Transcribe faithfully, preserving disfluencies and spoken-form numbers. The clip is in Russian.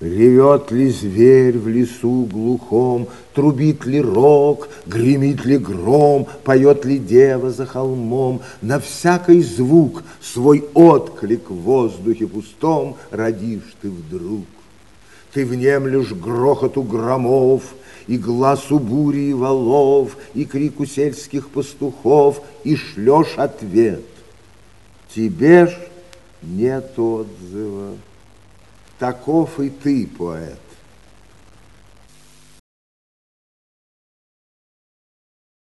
Ревет ли зверь в лесу глухом, трубит ли рог, гремит ли гром, поет ли дева за холмом, на всякий звук свой отклик в воздухе пустом родишь ты вдруг. Ты внемлешь грохоту громов, и глазу бури и валов, и крику сельских пастухов, и шлешь ответ. Тебе ж нет отзыва. Таков и ты, поэт.